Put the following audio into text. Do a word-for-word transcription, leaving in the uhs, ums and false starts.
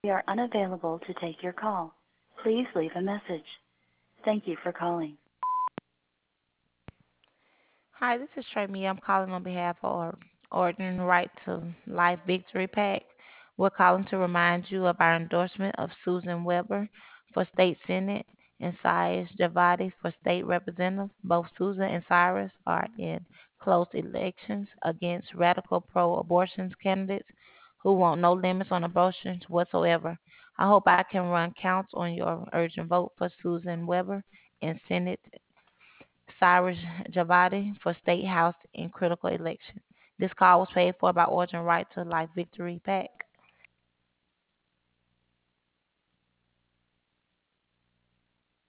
We are unavailable to take your call. Please leave a message. Thank you for calling. Hi, this is Trey Me. I'm calling on behalf of Or- Orton Right to Life Victory PAC. We're calling to remind you of our endorsement of Susan Weber for State Senate and Cyrus Javadi for State Representative. Both Susan and Cyrus are in close elections against radical pro abortion candidates who want no limits on abortions whatsoever. I hope I can run counts on your urgent vote for Susan Weber in Senate Cyrus Javadi for State House in critical election. This call was paid for by Origin Right to Life Victory PAC.